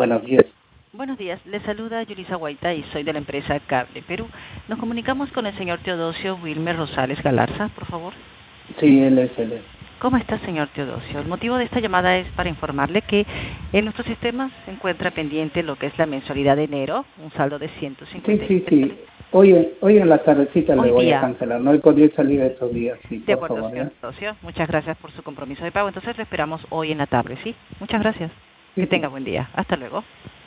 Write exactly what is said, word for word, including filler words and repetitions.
Buenos días. Buenos días, le saluda Yulisa Guaita y soy de la empresa Cable Perú. Nos comunicamos con el señor Teodosio Wilmer Rosales Galarza, por favor. Sí, él es, él es. ¿Cómo está, señor Teodosio? El motivo de esta llamada es para informarle que en nuestro sistema se encuentra pendiente lo que es la mensualidad de enero, un saldo de ciento cincuenta. Sí, sí, sí. Hoy, hoy en la tardecita Hoy le voy día. a cancelar. No he podido salir estos días, sí, De por acuerdo, favor. señor ¿eh? Teodosio. Muchas gracias por su compromiso de pago. Entonces lo esperamos hoy en la tarde, ¿sí? Muchas gracias. Sí, Que sí. tenga buen día. Hasta luego.